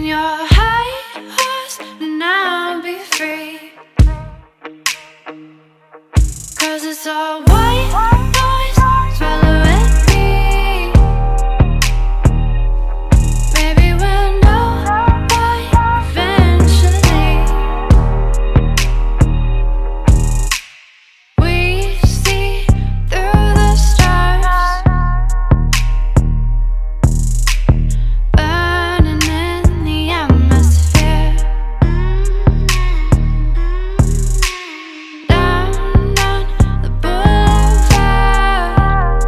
your high horse and I'll be free. 'Cause it's all white noise swallowing me. Maybe we'll know why eventually. We see through the stars, burning in the atmosphere. Down on the boulevard,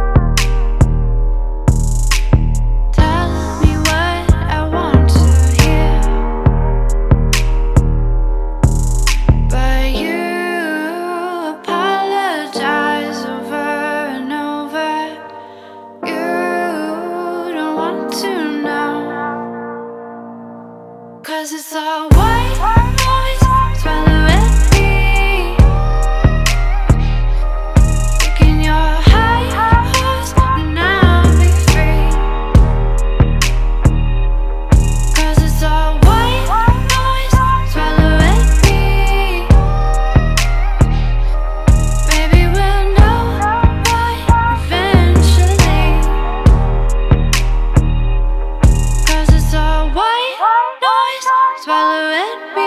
tell me what I want to hear. But you apologize over and over. You don't want to know. 'Cause it's all white noise swallowing me. Taking your high horse and I'll be free. 'Cause it's all white noise swallowing me. Maybe we'll know why eventually. 'Cause it's all white noise swallowing me.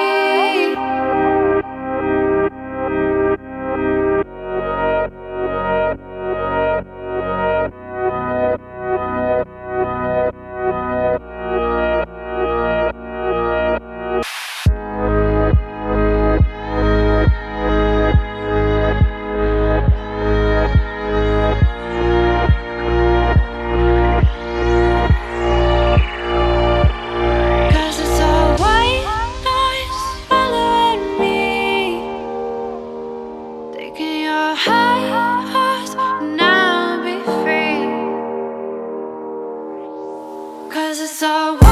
Cause it's all white noise following me. Taking your high horse and I'll be free. 'Cause it's all